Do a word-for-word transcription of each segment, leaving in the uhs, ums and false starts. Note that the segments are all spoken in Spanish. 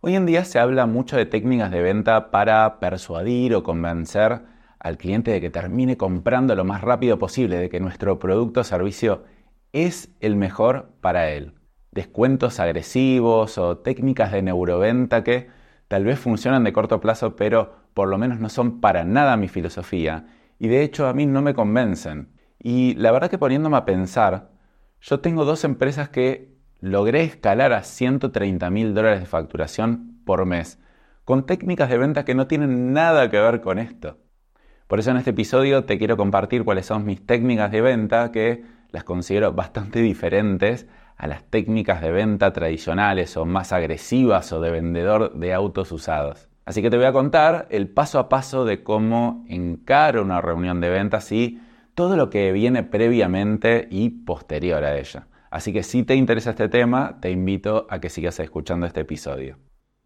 Hoy en día se habla mucho de técnicas de venta para persuadir o convencer al cliente de que termine comprando lo más rápido posible, de que nuestro producto o servicio es el mejor para él. Descuentos agresivos o técnicas de neuroventa que tal vez funcionan de corto plazo, pero por lo menos no son para nada mi filosofía y de hecho a mí no me convencen. Y la verdad que poniéndome a pensar, yo tengo dos empresas que logré escalar a ciento treinta mil dólares de facturación por mes, con técnicas de venta que no tienen nada que ver con esto. Por eso en este episodio te quiero compartir cuáles son mis técnicas de venta, que las considero bastante diferentes a las técnicas de venta tradicionales o más agresivas o de vendedor de autos usados. Así que te voy a contar el paso a paso de cómo encaro una reunión de ventas y todo lo que viene previamente y posterior a ella. Así que si te interesa este tema, te invito a que sigas escuchando este episodio.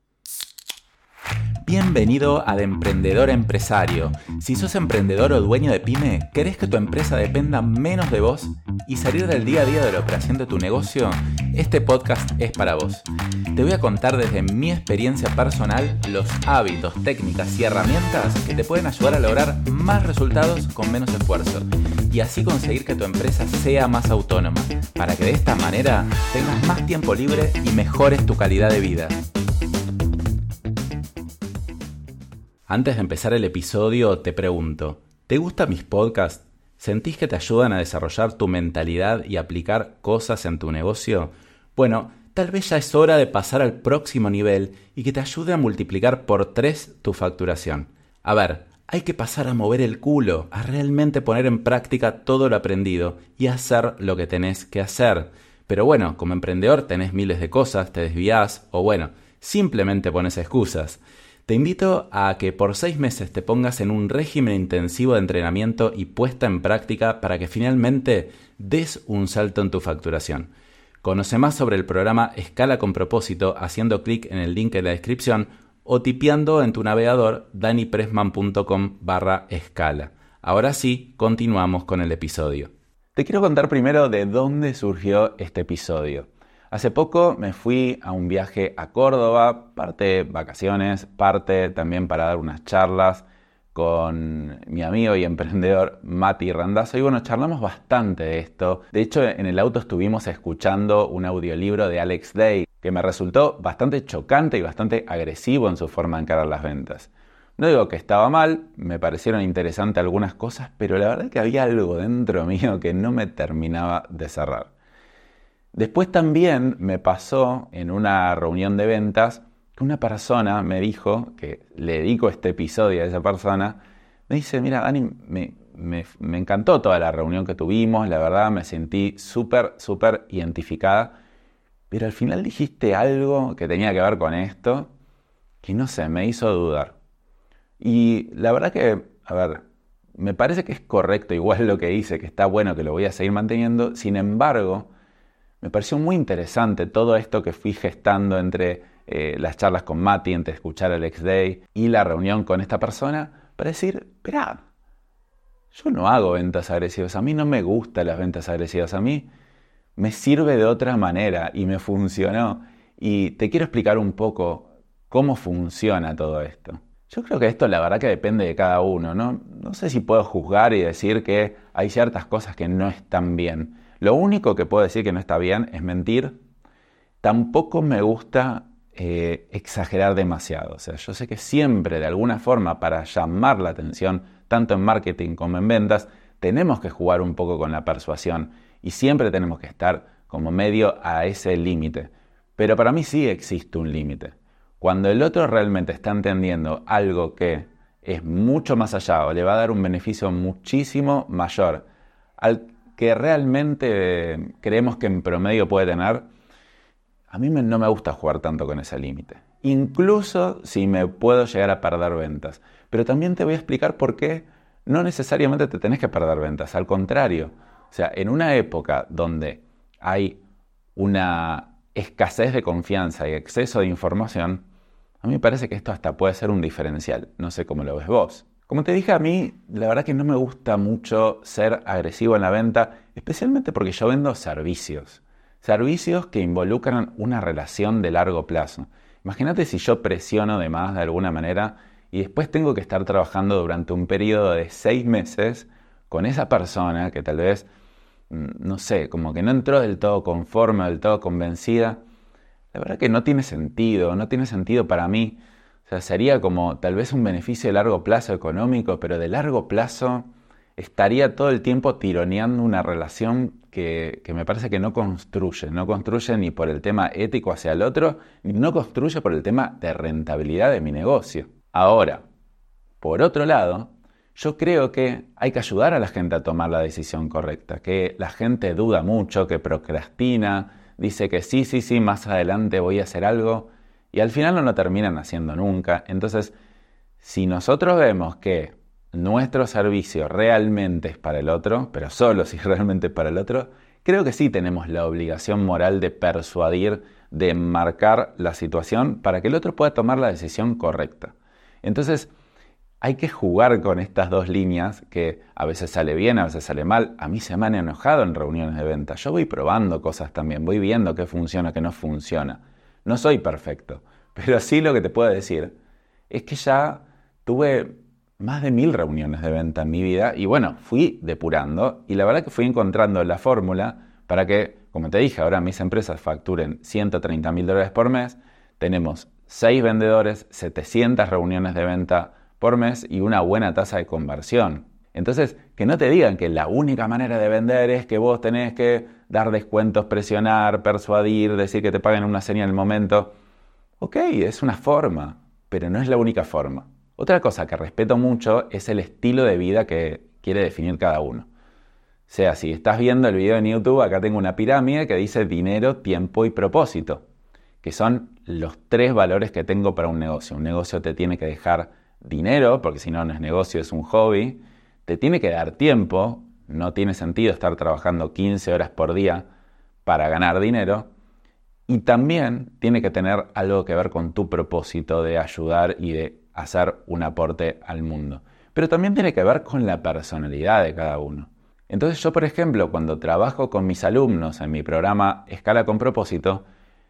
Bienvenido a De Emprendedor a Empresario. Si sos emprendedor o dueño de pyme, ¿querés que tu empresa dependa menos de vos y salir del día a día de la operación de tu negocio? Este podcast es para vos. Te voy a contar desde mi experiencia personal los hábitos, técnicas y herramientas que te pueden ayudar a lograr más resultados con menos esfuerzo y así conseguir que tu empresa sea más autónoma, para que de esta manera tengas más tiempo libre y mejores tu calidad de vida. Antes de empezar el episodio, te pregunto, ¿te gustan mis podcasts? ¿Sentís que te ayudan a desarrollar tu mentalidad y aplicar cosas en tu negocio? Bueno, tal vez ya es hora de pasar al próximo nivel y que te ayude a multiplicar por tres tu facturación. A ver, hay que pasar a mover el culo, a realmente poner en práctica todo lo aprendido y hacer lo que tenés que hacer. Pero bueno, como emprendedor tenés miles de cosas, te desvíás o bueno, simplemente pones excusas. Te invito a que por seis meses te pongas en un régimen intensivo de entrenamiento y puesta en práctica para que finalmente des un salto en tu facturación. Conoce más sobre el programa Escala con Propósito haciendo clic en el link en la descripción o tipeando en tu navegador danipressman.com barra escala. Ahora sí, continuamos con el episodio. Te quiero contar primero de dónde surgió este episodio. Hace poco me fui a un viaje a Córdoba, parte vacaciones, parte también para dar unas charlas con mi amigo y emprendedor Mati Randazzo. Y bueno, charlamos bastante de esto. De hecho, en el auto estuvimos escuchando un audiolibro de Alex Day que me resultó bastante chocante y bastante agresivo en su forma de encarar las ventas. No digo que estaba mal, me parecieron interesantes algunas cosas, pero la verdad que había algo dentro mío que no me terminaba de cerrar. Después también me pasó en una reunión de ventas que una persona me dijo, que le dedico este episodio a esa persona, me dice, mira Dani, me, me, me encantó toda la reunión que tuvimos, la verdad me sentí súper, súper identificada, pero al final dijiste algo que tenía que ver con esto, que no sé, me hizo dudar. Y la verdad que, a ver, me parece que es correcto igual lo que hice, que está bueno, que lo voy a seguir manteniendo, sin embargo, me pareció muy interesante todo esto que fui gestando entre eh, las charlas con Mati, entre escuchar a Alex Day y la reunión con esta persona, para decir, esperá, yo no hago ventas agresivas, a mí no me gustan las ventas agresivas, a mí me sirve de otra manera y me funcionó. Y te quiero explicar un poco cómo funciona todo esto. Yo creo que esto la verdad que depende de cada uno, ¿no? No sé si puedo juzgar y decir que hay ciertas cosas que no están bien. Lo único que puedo decir que no está bien es mentir. Tampoco me gusta eh, exagerar demasiado. O sea, yo sé que siempre de alguna forma para llamar la atención, tanto en marketing como en ventas, tenemos que jugar un poco con la persuasión y siempre tenemos que estar como medio a ese límite. Pero para mí sí existe un límite. Cuando el otro realmente está entendiendo algo que es mucho más allá o le va a dar un beneficio muchísimo mayor al que realmente creemos que en promedio puede tener, a mí me, no me gusta jugar tanto con ese límite. Incluso si me puedo llegar a perder ventas. Pero también te voy a explicar por qué no necesariamente te tenés que perder ventas. Al contrario, o sea, en una época donde hay una escasez de confianza y exceso de información, a mí me parece que esto hasta puede ser un diferencial. No sé cómo lo ves vos. Como te dije, a mí la verdad que no me gusta mucho ser agresivo en la venta, especialmente porque yo vendo servicios. Servicios que involucran una relación de largo plazo. Imagínate si yo presiono de más de alguna manera y después tengo que estar trabajando durante un periodo de seis meses con esa persona que tal vez, no sé, como que no entró del todo conforme, del todo convencida. La verdad que no tiene sentido, no tiene sentido para mí. O sea, sería como tal vez un beneficio de largo plazo económico, pero de largo plazo estaría todo el tiempo tironeando una relación que, que me parece que no construye. No construye ni por el tema ético hacia el otro, ni no construye por el tema de rentabilidad de mi negocio. Ahora, por otro lado, yo creo que hay que ayudar a la gente a tomar la decisión correcta, que la gente duda mucho, que procrastina, dice que sí, sí, sí, más adelante voy a hacer algo y al final no lo terminan haciendo nunca. Entonces, si nosotros vemos que nuestro servicio realmente es para el otro, pero solo si realmente es para el otro, creo que sí tenemos la obligación moral de persuadir, de marcar la situación para que el otro pueda tomar la decisión correcta. Entonces, hay que jugar con estas dos líneas que a veces sale bien, a veces sale mal. A mí se me han enojado en reuniones de venta. Yo voy probando cosas también, voy viendo qué funciona, qué no funciona. No soy perfecto, pero sí lo que te puedo decir es que ya tuve más de mil reuniones de venta en mi vida y bueno, fui depurando y la verdad que fui encontrando la fórmula para que, como te dije, ahora mis empresas facturen ciento treinta mil dólares por mes. Tenemos seis vendedores, setecientas reuniones de venta por mes y una buena tasa de conversión. Entonces, que no te digan que la única manera de vender es que vos tenés que dar descuentos, presionar, persuadir, decir que te paguen una seña en el momento. Ok, es una forma, pero no es la única forma. Otra cosa que respeto mucho es el estilo de vida que quiere definir cada uno. O sea, si estás viendo el video en YouTube, acá tengo una pirámide que dice dinero, tiempo y propósito, que son los tres valores que tengo para un negocio. Un negocio te tiene que dejar dinero, porque si no, no es negocio, es un hobby. Te tiene que dar tiempo, no tiene sentido estar trabajando quince horas por día para ganar dinero. Y también tiene que tener algo que ver con tu propósito de ayudar y de hacer un aporte al mundo. Pero también tiene que ver con la personalidad de cada uno. Entonces yo, por ejemplo, cuando trabajo con mis alumnos en mi programa Escala con Propósito,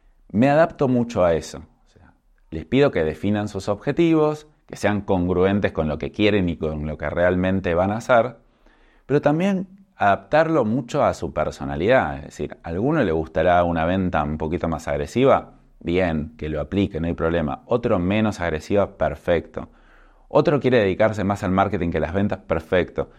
me adapto mucho a eso. O sea, les pido que definan sus objetivos, que sean congruentes con lo que quieren y con lo que realmente van a hacer, pero también adaptarlo mucho a su personalidad. Es decir, a alguno le gustará una venta un poquito más agresiva, bien, que lo aplique, no hay problema. Otro menos agresiva, perfecto. Otro quiere dedicarse más al marketing que a las ventas, perfecto.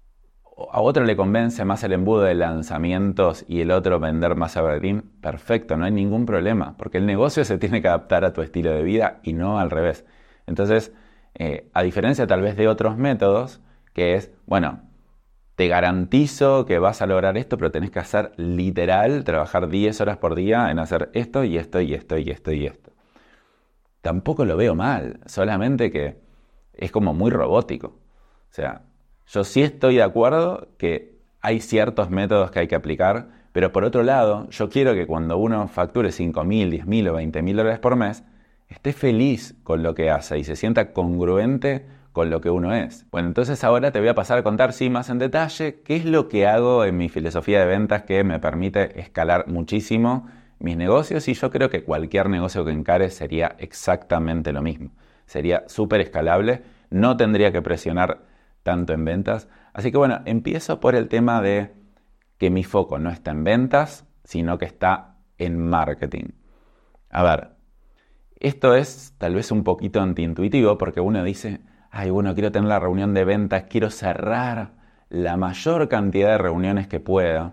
A otro le convence más el embudo de lanzamientos y el otro vender más evergreen, perfecto, no hay ningún problema, porque el negocio se tiene que adaptar a tu estilo de vida y no al revés. Entonces, eh, a diferencia tal vez de otros métodos, que es, bueno, te garantizo que vas a lograr esto, pero tenés que hacer literal, trabajar diez horas por día en hacer esto y esto y esto y esto y esto. Tampoco lo veo mal, solamente que es como muy robótico. O sea, yo sí estoy de acuerdo que hay ciertos métodos que hay que aplicar, pero por otro lado, yo quiero que cuando uno facture cinco mil, diez mil o veinte mil dólares por mes, esté feliz con lo que hace y se sienta congruente con lo que uno es. Bueno, entonces ahora te voy a pasar a contar, sí, más en detalle, qué es lo que hago en mi filosofía de ventas que me permite escalar muchísimo mis negocios, y yo creo que cualquier negocio que encares sería exactamente lo mismo. Sería súper escalable, no tendría que presionar tanto en ventas. Así que bueno, empiezo por el tema de que mi foco no está en ventas, sino que está en marketing. A ver, esto es tal vez un poquito antiintuitivo porque uno dice, ay, bueno, quiero tener la reunión de ventas, quiero cerrar la mayor cantidad de reuniones que pueda.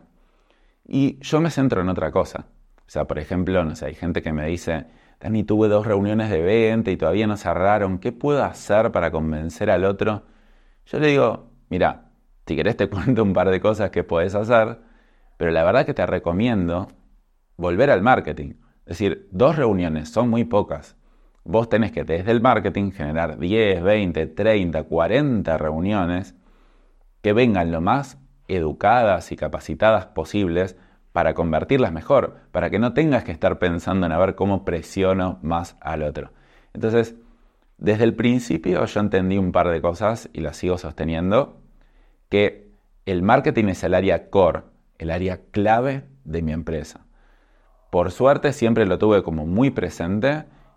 Y yo me centro en otra cosa. O sea, por ejemplo, no sé, hay gente que me dice, Dani, tuve dos reuniones de venta y todavía no cerraron, ¿qué puedo hacer para convencer al otro? Yo le digo, mira, si querés te cuento un par de cosas que podés hacer, pero la verdad que te recomiendo volver al marketing. Es decir, dos reuniones son muy pocas. Vos tenés que desde el marketing generar diez, veinte, treinta, cuarenta reuniones que vengan lo más educadas y capacitadas posibles para convertirlas mejor, para que no tengas que estar pensando en a ver cómo presiono más al otro. Entonces, desde el principio yo entendí un par de cosas y las sigo sosteniendo, que el marketing es el área core, el área clave de mi empresa. Por suerte siempre lo tuve como muy presente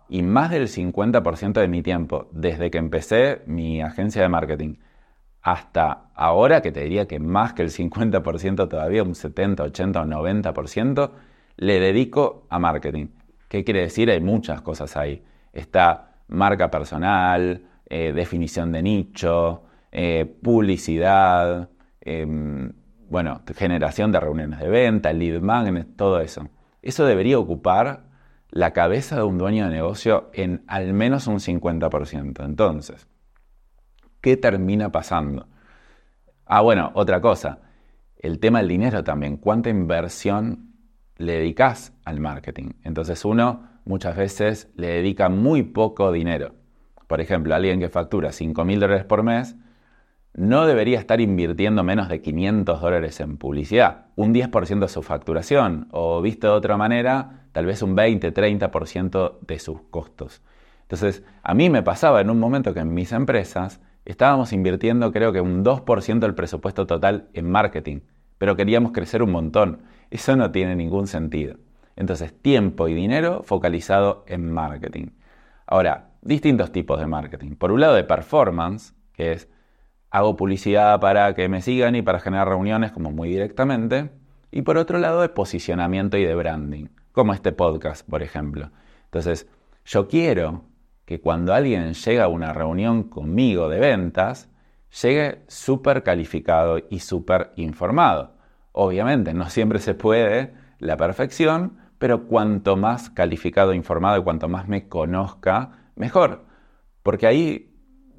Y más del cincuenta por ciento de mi tiempo, desde que empecé mi agencia de marketing hasta ahora, que te diría que más que el cincuenta por ciento todavía, un setenta, ochenta o noventa por ciento, le dedico a marketing. ¿Qué quiere decir? Hay muchas cosas ahí. Está marca personal, eh, definición de nicho, eh, publicidad, eh, bueno, generación de reuniones de venta, lead magnet, todo eso. Eso debería ocupar la cabeza de un dueño de negocio en al menos un cincuenta por ciento. Entonces, ¿qué termina pasando? Ah, bueno, otra cosa. El tema del dinero también. ¿Cuánta inversión le dedicas al marketing? Entonces uno muchas veces le dedica muy poco dinero. Por ejemplo, alguien que factura cinco mil dólares por mes no debería estar invirtiendo menos de quinientos dólares en publicidad. Un diez por ciento de su facturación. O visto de otra manera, tal vez un veinte, treinta por ciento de sus costos. Entonces, a mí me pasaba en un momento que en mis empresas estábamos invirtiendo creo que un dos por ciento del presupuesto total en marketing, pero queríamos crecer un montón. Eso no tiene ningún sentido. Entonces, tiempo y dinero focalizado en marketing. Ahora, distintos tipos de marketing. Por un lado de performance, que es hago publicidad para que me sigan y para generar reuniones como muy directamente. Y por otro lado de posicionamiento y de branding, como este podcast, por ejemplo. Entonces, yo quiero que cuando alguien llega a una reunión conmigo de ventas, llegue súper calificado y súper informado. Obviamente, no siempre se puede la perfección, pero cuanto más calificado e informado y cuanto más me conozca, mejor. Porque ahí,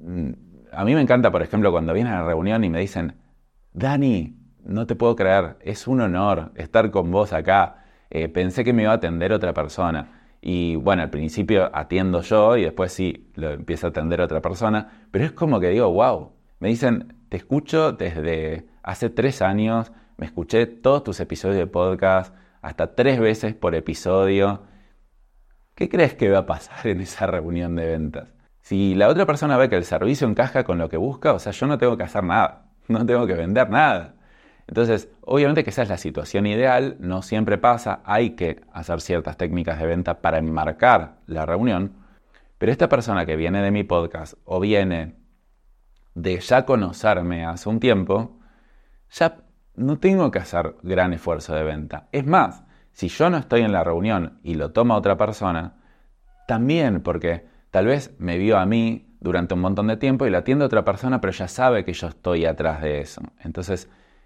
a mí me encanta, por ejemplo, cuando vienen a la reunión y me dicen, Dani, no te puedo creer, es un honor estar con vos acá. Eh, pensé que me iba a atender otra persona. Y bueno, al principio atiendo yo y después sí, lo empieza a atender otra persona. Pero es como que digo, wow. Me dicen, te escucho desde hace tres años, me escuché todos tus episodios de podcast, hasta tres veces por episodio. ¿Qué crees que va a pasar en esa reunión de ventas? Si la otra persona ve que el servicio encaja con lo que busca, o sea, yo no tengo que hacer nada, no tengo que vender nada. Entonces, obviamente que esa es la situación ideal, no siempre pasa, hay que hacer ciertas técnicas de venta para enmarcar la reunión, pero esta persona que viene de mi podcast o viene de ya conocerme hace un tiempo, ya no tengo que hacer gran esfuerzo de venta. Es más, si yo no estoy en la reunión y lo toma otra persona, también porque tal vez me vio a mí durante un montón de tiempo y la atiende otra persona, pero ya sabe que yo estoy atrás de eso. Entonces,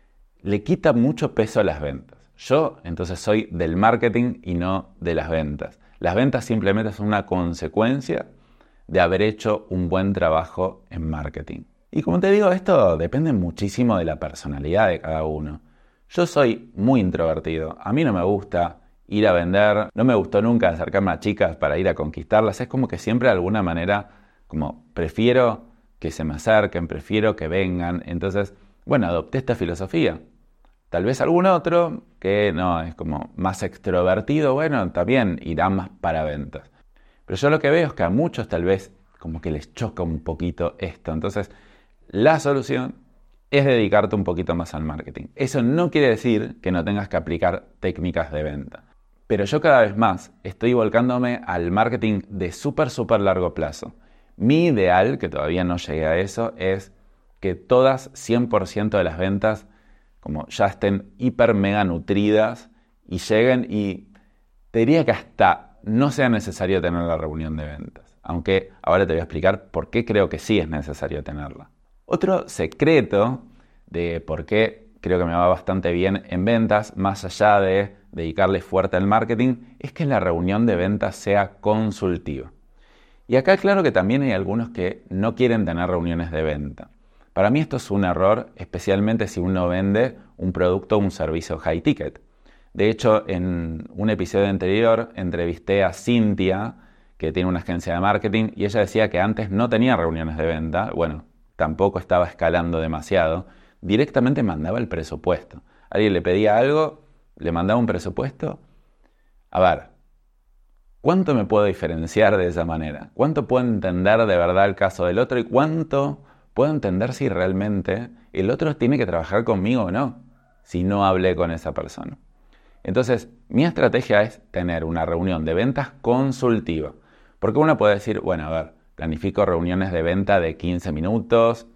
le quita mucho peso a las ventas. Yo, entonces, soy del marketing y no de las ventas. Las ventas simplemente son una consecuencia de haber hecho un buen trabajo en marketing. Y como te digo, esto depende muchísimo de la personalidad de cada uno. Yo soy muy introvertido. A mí no me gusta ir a vender. No me gustó nunca acercarme a chicas para ir a conquistarlas. Es como que siempre de alguna manera, como prefiero que se me acerquen, prefiero que vengan. Entonces, bueno, adopté esta filosofía. Tal vez algún otro que no es como más extrovertido, bueno, también irá más para ventas. Pero yo lo que veo es que a muchos tal vez como que les choca un poquito esto. Entonces, la solución es dedicarte un poquito más al marketing. Eso no quiere decir que no tengas que aplicar técnicas de venta. Pero yo cada vez más estoy volcándome al marketing de súper, súper largo plazo. Mi ideal, que todavía no llegué a eso, es que todas cien por ciento de las ventas como ya estén hiper mega nutridas y lleguen y te diría que hasta no sea necesario tener la reunión de ventas. Aunque ahora te voy a explicar por qué creo que sí es necesario tenerla. Otro secreto de por qué creo que me va bastante bien en ventas, más allá de dedicarle fuerte al marketing, es que la reunión de ventas sea consultiva. Y acá claro que también hay algunos que no quieren tener reuniones de venta. Para mí esto es un error, especialmente si uno vende un producto o un servicio high ticket. De hecho, en un episodio anterior entrevisté a Cintia, que tiene una agencia de marketing, y ella decía que antes no tenía reuniones de venta. Bueno, tampoco estaba escalando demasiado. Directamente mandaba el presupuesto. Alguien le pedía algo, le mandaba un presupuesto. A ver, ¿cuánto me puedo diferenciar de esa manera? ¿Cuánto puedo entender de verdad el caso del otro? ¿Y cuánto puedo entender si realmente el otro tiene que trabajar conmigo o no? Si no hablé con esa persona. Entonces, mi estrategia es tener una reunión de ventas consultiva. Porque uno puede decir, bueno, a ver, planifico reuniones de venta de quince minutos.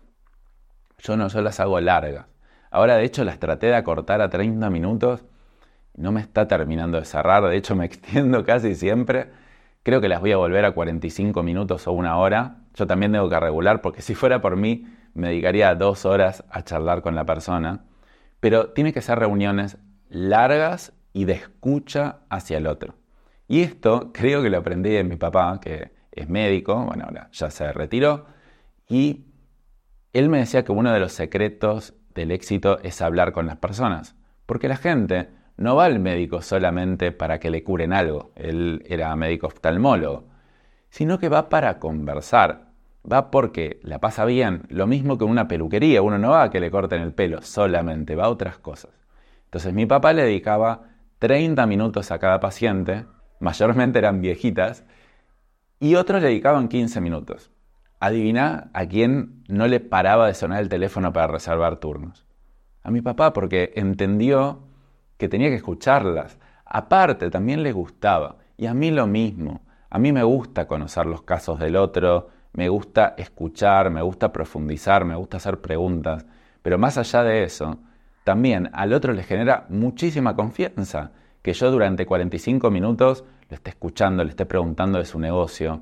Yo no, yo las hago largas. Ahora, de hecho, las traté de acortar a treinta minutos. No me está terminando de cerrar. De hecho, me extiendo casi siempre. Creo que las voy a volver a cuarenta y cinco minutos o una hora. Yo también tengo que regular, porque si fuera por mí, me dedicaría dos horas a charlar con la persona. Pero tiene que ser reuniones largas y de escucha hacia el otro. Y esto creo que lo aprendí de mi papá, que es médico, bueno, ahora ya se retiró, y él me decía que uno de los secretos del éxito es hablar con las personas, porque la gente no va al médico solamente para que le curen algo, él era médico oftalmólogo, sino que va para conversar, va porque la pasa bien, lo mismo que en una peluquería, uno no va a que le corten el pelo solamente, va a otras cosas. Entonces mi papá le dedicaba treinta minutos a cada paciente, mayormente eran viejitas, y otros le dedicaban quince minutos. Adiviná a quién no le paraba de sonar el teléfono para reservar turnos. A mi papá, porque entendió que tenía que escucharlas. Aparte, también le gustaba. Y a mí lo mismo. A mí me gusta conocer los casos del otro, me gusta escuchar, me gusta profundizar, me gusta hacer preguntas. Pero más allá de eso, también al otro le genera muchísima confianza que yo durante cuarenta y cinco minutos lo esté escuchando, le esté preguntando de su negocio.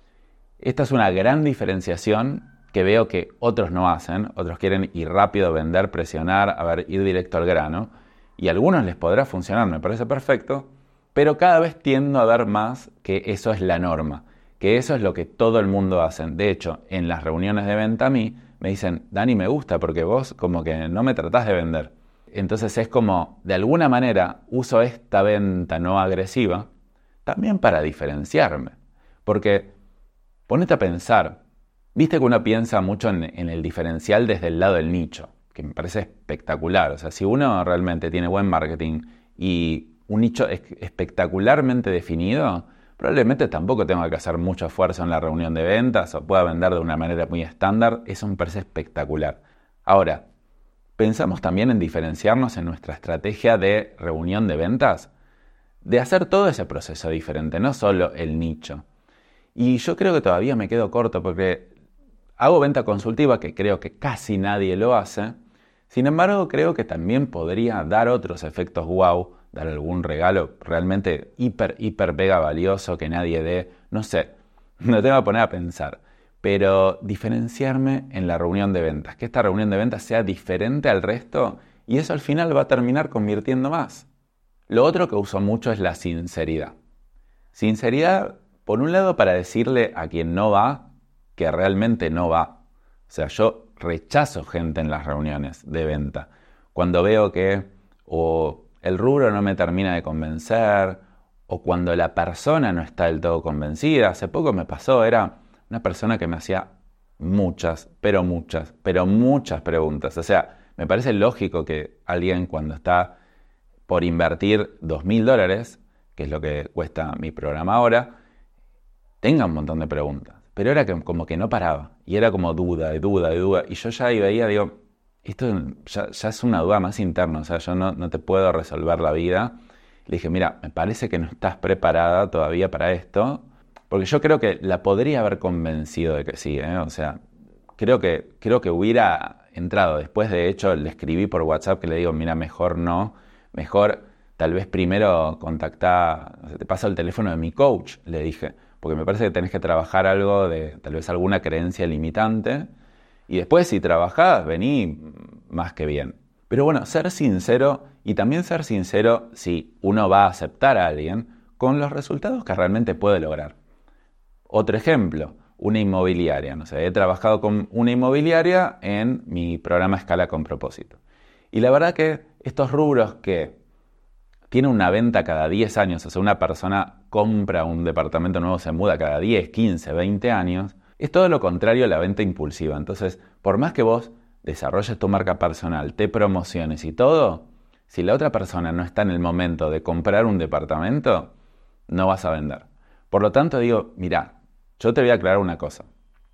Esta es una gran diferenciación que veo que otros no hacen. Otros quieren ir rápido, vender, presionar, a ver, ir directo al grano. Y a algunos les podrá funcionar, me parece perfecto, pero cada vez tiendo a ver más que eso es la norma, que eso es lo que todo el mundo hace. De hecho, en las reuniones de venta a mí me dicen, Dani, me gusta porque vos como que no me tratás de vender. Entonces es como, de alguna manera, uso esta venta no agresiva también para diferenciarme. Porque, ponete a pensar, viste que uno piensa mucho en, en el diferencial desde el lado del nicho, que me parece espectacular. O sea, si uno realmente tiene buen marketing y un nicho es espectacularmente definido, probablemente tampoco tenga que hacer mucho esfuerzo en la reunión de ventas o pueda vender de una manera muy estándar. Eso me parece espectacular. Ahora, pensamos también en diferenciarnos en nuestra estrategia de reunión de ventas, de hacer todo ese proceso diferente, no solo el nicho. Y yo creo que todavía me quedo corto porque hago venta consultiva, que creo que casi nadie lo hace. Sin embargo, creo que también podría dar otros efectos wow, dar algún regalo realmente hiper, hiper mega valioso que nadie dé. No sé, me tengo que poner a pensar. Pero diferenciarme en la reunión de ventas, que esta reunión de ventas sea diferente al resto y eso al final va a terminar convirtiendo más. Lo otro que uso mucho es la sinceridad. Sinceridad, por un lado, para decirle a quien no va que realmente no va. O sea, yo rechazo gente en las reuniones de venta. Cuando veo que o el rubro no me termina de convencer o cuando la persona no está del todo convencida. Hace poco me pasó, era una persona que me hacía muchas, pero muchas, pero muchas preguntas. O sea, me parece lógico que alguien cuando está por invertir dos mil dólares, que es lo que cuesta mi programa ahora, tenga un montón de preguntas. Pero era que, como que no paraba. Y era como duda, y duda, y duda. Y yo ya ahí veía, digo, esto ya, ya es una duda más interna. O sea, yo no, no te puedo resolver la vida. Le dije, mira, me parece que no estás preparada todavía para esto. Porque yo creo que la podría haber convencido de que sí, ¿eh? O sea, creo que, creo que hubiera entrado. Después, de hecho, le escribí por WhatsApp que le digo, mira, mejor no. Mejor, tal vez primero contactá, o sea, te paso el teléfono de mi coach, le dije. Porque me parece que tenés que trabajar algo de, tal vez alguna creencia limitante. Y después, si trabajás, vení más que bien. Pero bueno, ser sincero y también ser sincero si uno va a aceptar a alguien con los resultados que realmente puede lograr. Otro ejemplo, una inmobiliaria. No sé, he trabajado con una inmobiliaria en mi programa Escala con Propósito. Y la verdad que estos rubros que tienen una venta cada diez años, o sea, una persona compra un departamento nuevo, se muda cada diez, quince, veinte años, es todo lo contrario a la venta impulsiva. Entonces, por más que vos desarrolles tu marca personal, te promociones y todo, si la otra persona no está en el momento de comprar un departamento, no vas a vender. Por lo tanto, digo, mirá, yo te voy a aclarar una cosa.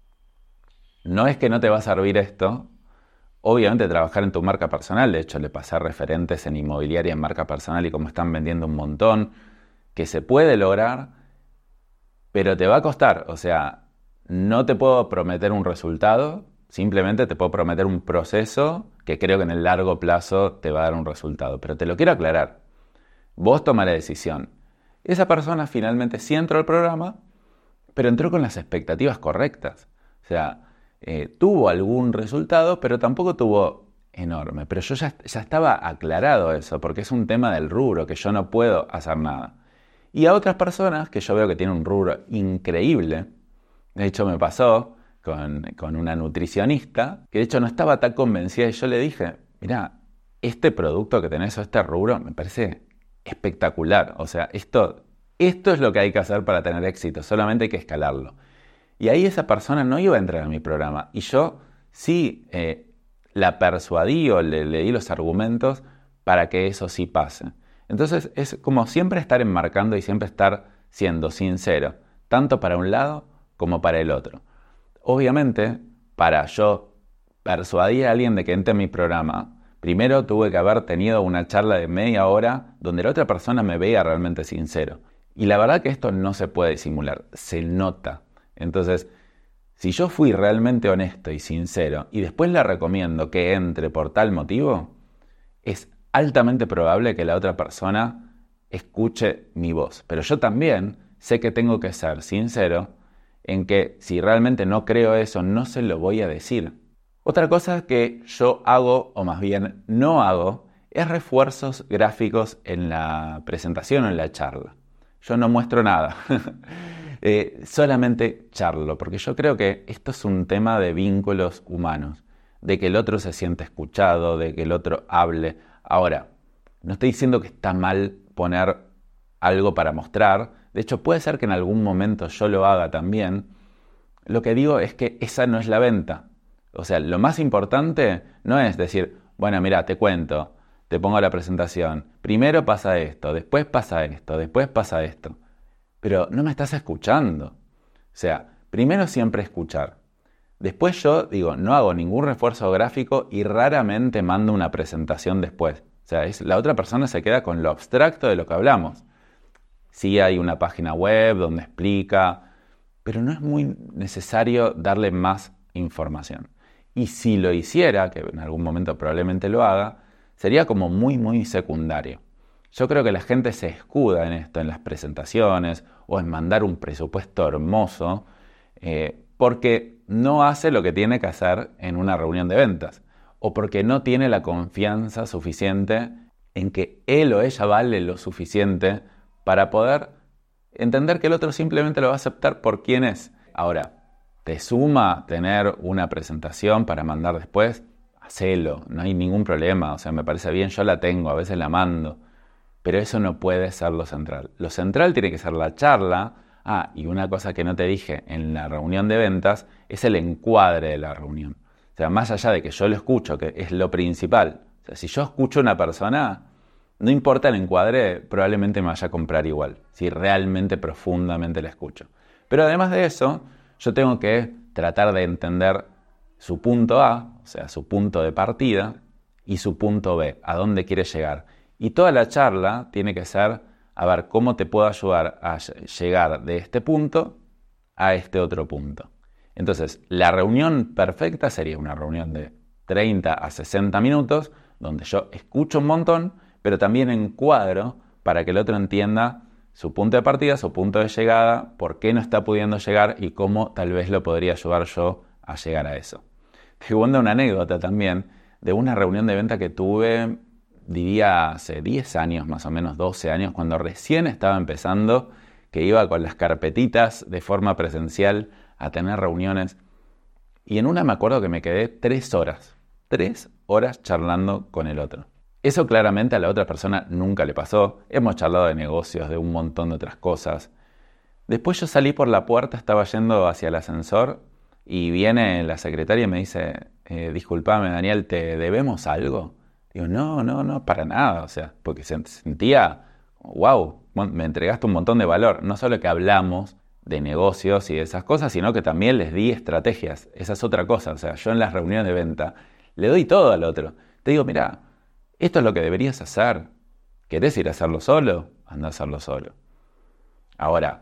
No es que no te va a servir esto, obviamente trabajar en tu marca personal. De hecho, le pasé a referentes en inmobiliaria en marca personal y cómo están vendiendo un montón, que se puede lograr, pero te va a costar. O sea, no te puedo prometer un resultado, simplemente te puedo prometer un proceso que creo que en el largo plazo te va a dar un resultado. Pero te lo quiero aclarar. Vos toma la decisión. Esa persona finalmente sí entró al programa, pero entró con las expectativas correctas. O sea, eh, tuvo algún resultado, pero tampoco tuvo enorme. Pero yo ya, ya estaba aclarado eso, porque es un tema del rubro, que yo no puedo hacer nada. Y a otras personas que yo veo que tienen un rubro increíble, de hecho me pasó con, con una nutricionista, que de hecho no estaba tan convencida y yo le dije, mira, este producto que tenés o este rubro me parece espectacular. O sea, esto, esto es lo que hay que hacer para tener éxito, solamente hay que escalarlo. Y ahí esa persona no iba a entrar a mi programa y yo sí eh, la persuadí o le, le di los argumentos para que eso sí pase. Entonces es como siempre estar enmarcando y siempre estar siendo sincero, tanto para un lado como para el otro. Obviamente, para yo persuadir a alguien de que entre en mi programa, primero tuve que haber tenido una charla de media hora donde la otra persona me vea realmente sincero. Y la verdad que esto no se puede disimular, se nota. Entonces, si yo fui realmente honesto y sincero y después le recomiendo que entre por tal motivo, es altamente probable que la otra persona escuche mi voz. Pero yo también sé que tengo que ser sincero en que si realmente no creo eso, no se lo voy a decir. Otra cosa que yo hago, o más bien no hago, es refuerzos gráficos en la presentación o en la charla. Yo no muestro nada, eh, solamente charlo, porque yo creo que esto es un tema de vínculos humanos, de que el otro se siente escuchado, de que el otro hable. Ahora, no estoy diciendo que está mal poner algo para mostrar, de hecho puede ser que en algún momento yo lo haga también. Lo que digo es que esa no es la venta. O sea, lo más importante no es decir, bueno, mira, te cuento, te pongo la presentación, primero pasa esto, después pasa esto, después pasa esto. Pero no me estás escuchando. O sea, primero siempre escuchar. Después yo digo, no hago ningún refuerzo gráfico y raramente mando una presentación después. O sea, es, la otra persona se queda con lo abstracto de lo que hablamos. Sí hay una página web donde explica, pero no es muy necesario darle más información. Y si lo hiciera, que en algún momento probablemente lo haga, sería como muy, muy secundario. Yo creo que la gente se escuda en esto, en las presentaciones o en mandar un presupuesto hermoso, eh, porque no hace lo que tiene que hacer en una reunión de ventas o porque no tiene la confianza suficiente en que él o ella vale lo suficiente para poder entender que el otro simplemente lo va a aceptar por quien es. Ahora, ¿te suma tener una presentación para mandar después? Hacelo, no hay ningún problema, o sea, me parece bien, yo la tengo, a veces la mando, pero eso no puede ser lo central. Lo central tiene que ser la charla. Ah, y una cosa que no te dije en la reunión de ventas es el encuadre de la reunión. O sea, más allá de que yo lo escucho, que es lo principal. O sea, si yo escucho a una persona, no importa el encuadre, probablemente me vaya a comprar igual, si realmente profundamente la escucho. Pero además de eso, yo tengo que tratar de entender su punto A, o sea, su punto de partida, y su punto B, a dónde quiere llegar. Y toda la charla tiene que ser, a ver, cómo te puedo ayudar a llegar de este punto a este otro punto. Entonces, la reunión perfecta sería una reunión de treinta a sesenta minutos, donde yo escucho un montón, pero también encuadro para que el otro entienda su punto de partida, su punto de llegada, por qué no está pudiendo llegar y cómo tal vez lo podría ayudar yo a llegar a eso. Te cuento una anécdota también de una reunión de venta que tuve, diría hace diez años, más o menos doce años, cuando recién estaba empezando, que iba con las carpetitas de forma presencial a tener reuniones. Y en una me acuerdo que me quedé tres horas, tres horas charlando con el otro. Eso claramente a la otra persona nunca le pasó. Hemos charlado de negocios, de un montón de otras cosas. Después yo salí por la puerta, estaba yendo hacia el ascensor y viene la secretaria y me dice, eh, disculpame Daniel, ¿te debemos algo? Digo, no, no, no, para nada. O sea, porque se sentía, wow, me entregaste un montón de valor. No solo que hablamos de negocios y de esas cosas, sino que también les di estrategias. Esa es otra cosa. O sea, yo en las reuniones de venta le doy todo al otro. Te digo, mira, esto es lo que deberías hacer. ¿Querés ir a hacerlo solo? Anda a hacerlo solo. Ahora,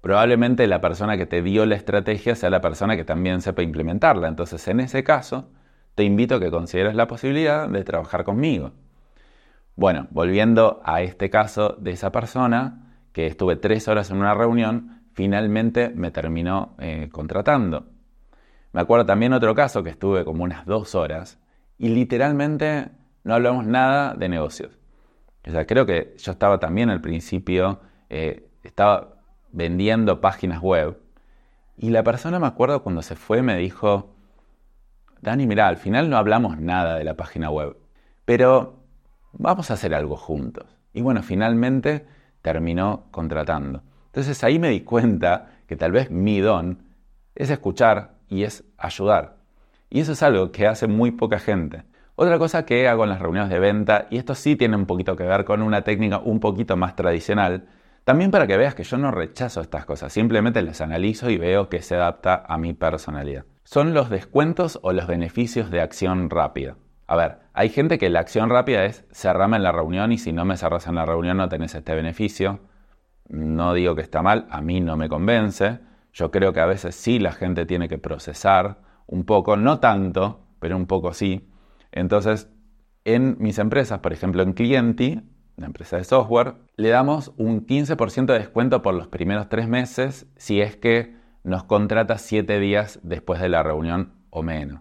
probablemente la persona que te dio la estrategia sea la persona que también sepa implementarla. Entonces, en ese caso, te invito a que consideres la posibilidad de trabajar conmigo. Bueno, volviendo a este caso de esa persona, que estuve tres horas en una reunión, finalmente me terminó eh, contratando. Me acuerdo también otro caso que estuve como unas dos horas y literalmente no hablamos nada de negocios. O sea, creo que yo estaba también al principio, eh, estaba vendiendo páginas web y la persona, me acuerdo, cuando se fue me dijo: Dani, mirá, al final no hablamos nada de la página web, pero vamos a hacer algo juntos. Y bueno, finalmente terminó contratando. Entonces ahí me di cuenta que tal vez mi don es escuchar y es ayudar. Y eso es algo que hace muy poca gente. Otra cosa que hago en las reuniones de venta, y esto sí tiene un poquito que ver con una técnica un poquito más tradicional, también para que veas que yo no rechazo estas cosas, simplemente las analizo y veo que se adapta a mi personalidad. Son los descuentos o los beneficios de acción rápida. A ver, hay gente que la acción rápida es cerrarme en la reunión y si no me cerras en la reunión no tenés este beneficio. No digo que está mal, a mí no me convence. Yo creo que a veces sí la gente tiene que procesar un poco, no tanto, pero un poco sí. Entonces, en mis empresas, por ejemplo en Clienti, la empresa de software, le damos un quince por ciento de descuento por los primeros tres meses si es que nos contrata siete días después de la reunión o menos.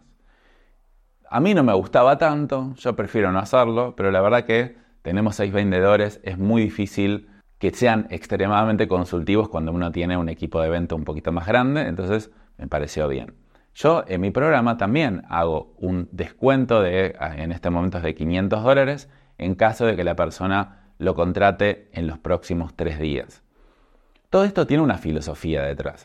A mí no me gustaba tanto, yo prefiero no hacerlo, pero la verdad que tenemos seis vendedores, es muy difícil que sean extremadamente consultivos cuando uno tiene un equipo de venta un poquito más grande, entonces me pareció bien. Yo en mi programa también hago un descuento de, en este momento es de quinientos dólares, en caso de que la persona lo contrate en los próximos tres días. Todo esto tiene una filosofía detrás.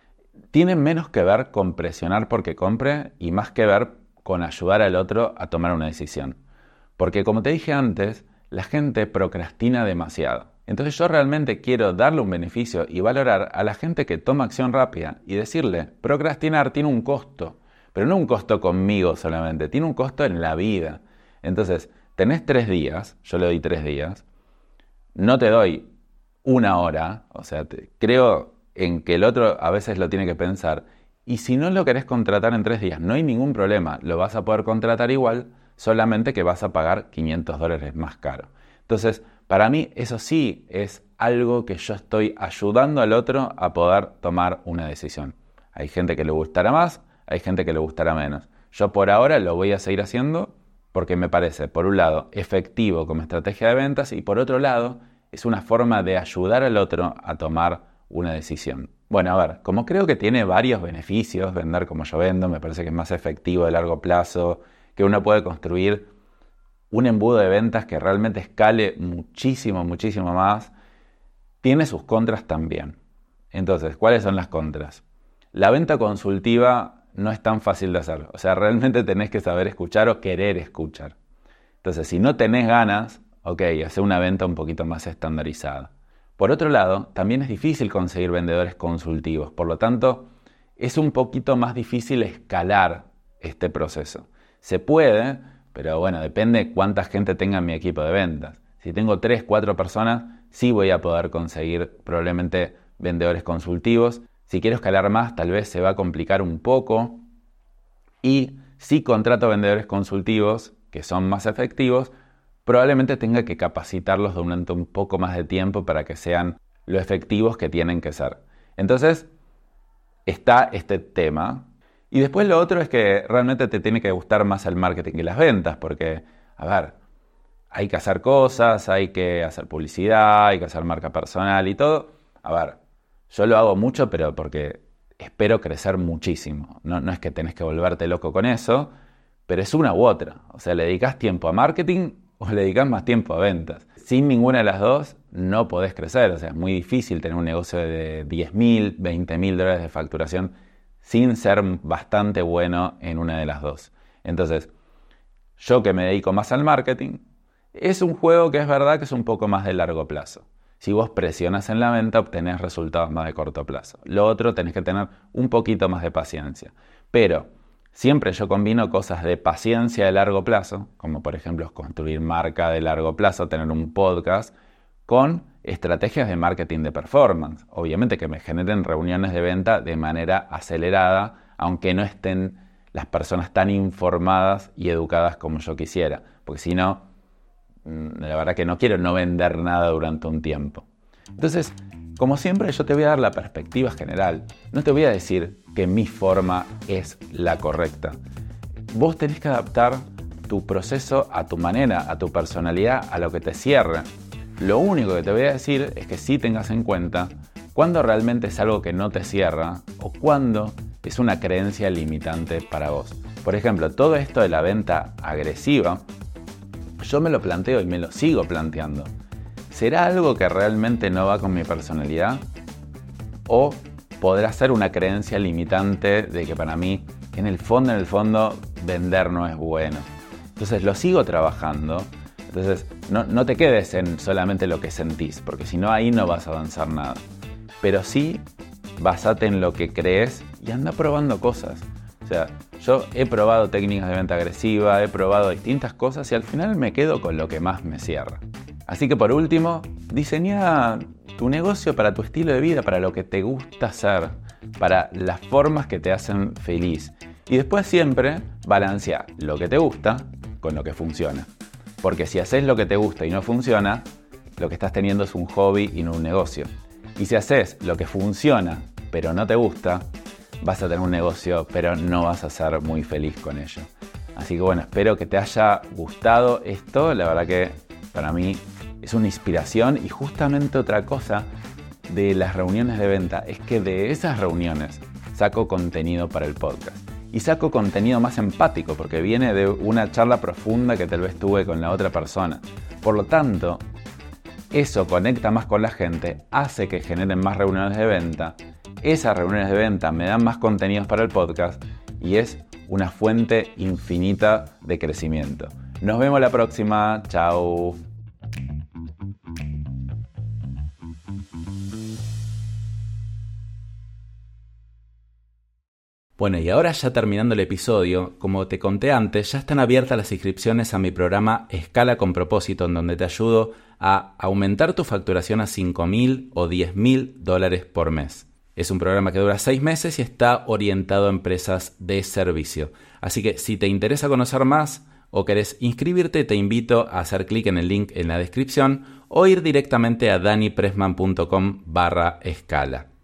Tiene menos que ver con presionar porque compre y más que ver con ayudar al otro a tomar una decisión. Porque como te dije antes, la gente procrastina demasiado. Entonces yo realmente quiero darle un beneficio y valorar a la gente que toma acción rápida y decirle, procrastinar tiene un costo, pero no un costo conmigo solamente, tiene un costo en la vida. Entonces, tenés tres días, yo le doy tres días, no te doy una hora, o sea, te, creo en que el otro a veces lo tiene que pensar, y si no lo querés contratar en tres días, no hay ningún problema, lo vas a poder contratar igual, solamente que vas a pagar quinientos dólares más caro. Entonces, para mí eso sí es algo que yo estoy ayudando al otro a poder tomar una decisión. Hay gente que le gustará más, hay gente que le gustará menos. Yo por ahora lo voy a seguir haciendo porque me parece, por un lado, efectivo como estrategia de ventas y por otro lado, es una forma de ayudar al otro a tomar una decisión. Bueno, a ver, como creo que tiene varios beneficios vender como yo vendo, me parece que es más efectivo a largo plazo, que uno puede construir un embudo de ventas que realmente escale muchísimo, muchísimo más, tiene sus contras también. Entonces, ¿cuáles son las contras? La venta consultiva no es tan fácil de hacer. O sea, realmente tenés que saber escuchar o querer escuchar. Entonces, si no tenés ganas, ok, hacer una venta un poquito más estandarizada. Por otro lado, también es difícil conseguir vendedores consultivos. Por lo tanto, es un poquito más difícil escalar este proceso. Se puede, pero bueno, depende cuánta gente tenga en mi equipo de ventas. Si tengo tres, cuatro personas, sí voy a poder conseguir probablemente vendedores consultivos. Si quiero escalar más, tal vez se va a complicar un poco. Y si contrato vendedores consultivos, que son más efectivos, probablemente tenga que capacitarlos durante un poco más de tiempo para que sean lo efectivos que tienen que ser. Entonces, está este tema. Y después lo otro es que realmente te tiene que gustar más el marketing que las ventas, porque, a ver, hay que hacer cosas, hay que hacer publicidad, hay que hacer marca personal y todo. A ver, yo lo hago mucho, pero porque espero crecer muchísimo. No, no es que tenés que volverte loco con eso, pero es una u otra. O sea, le dedicás tiempo a marketing o le dedicás más tiempo a ventas. Sin ninguna de las dos no podés crecer. O sea, es muy difícil tener un negocio de diez mil, veinte mil dólares de facturación sin ser bastante bueno en una de las dos. Entonces, yo que me dedico más al marketing, es un juego que es verdad que es un poco más de largo plazo. Si vos presionas en la venta, obtenés resultados más de corto plazo. Lo otro, tenés que tener un poquito más de paciencia. Pero siempre yo combino cosas de paciencia de largo plazo, como por ejemplo construir marca de largo plazo, tener un podcast, con estrategias de marketing de performance. Obviamente que me generen reuniones de venta de manera acelerada, aunque no estén las personas tan informadas y educadas como yo quisiera. Porque si no, la verdad que no quiero no vender nada durante un tiempo. Entonces, como siempre, yo te voy a dar la perspectiva general. No te voy a decir que mi forma es la correcta. Vos tenés que adaptar tu proceso a tu manera, a tu personalidad, a lo que te cierre. Lo único que te voy a decir es que sí tengas en cuenta cuándo realmente es algo que no te cierra o cuándo es una creencia limitante para vos. Por ejemplo, todo esto de la venta agresiva, yo me lo planteo y me lo sigo planteando. ¿Será algo que realmente no va con mi personalidad? ¿O podrá ser una creencia limitante de que para mí, en el fondo, en el fondo, vender no es bueno? Entonces lo sigo trabajando. Entonces no, no te quedes en solamente lo que sentís, porque si no ahí no vas a avanzar nada. Pero sí, basate en lo que crees y anda probando cosas. O sea, yo he probado técnicas de venta agresiva, he probado distintas cosas y al final me quedo con lo que más me cierra. Así que por último, diseña tu negocio para tu estilo de vida, para lo que te gusta hacer, para las formas que te hacen feliz. Y después siempre balancea lo que te gusta con lo que funciona. Porque si haces lo que te gusta y no funciona, lo que estás teniendo es un hobby y no un negocio. Y si haces lo que funciona pero no te gusta, vas a tener un negocio pero no vas a ser muy feliz con ello. Así que bueno, espero que te haya gustado esto. La verdad que para mí es una inspiración. Y justamente otra cosa de las reuniones de venta es que de esas reuniones saco contenido para el podcast. Y saco contenido más empático porque viene de una charla profunda que tal vez tuve con la otra persona. Por lo tanto, eso conecta más con la gente, hace que generen más reuniones de venta. Esas reuniones de venta me dan más contenidos para el podcast y es una fuente infinita de crecimiento. Nos vemos la próxima. Chao. Bueno, y ahora ya terminando el episodio, como te conté antes, ya están abiertas las inscripciones a mi programa Escala con Propósito, en donde te ayudo a aumentar tu facturación a cinco mil o diez mil dólares por mes. Es un programa que dura seis meses y está orientado a empresas de servicio. Así que si te interesa conocer más o querés inscribirte, te invito a hacer clic en el link en la descripción o ir directamente a danipressman punto com barra escala.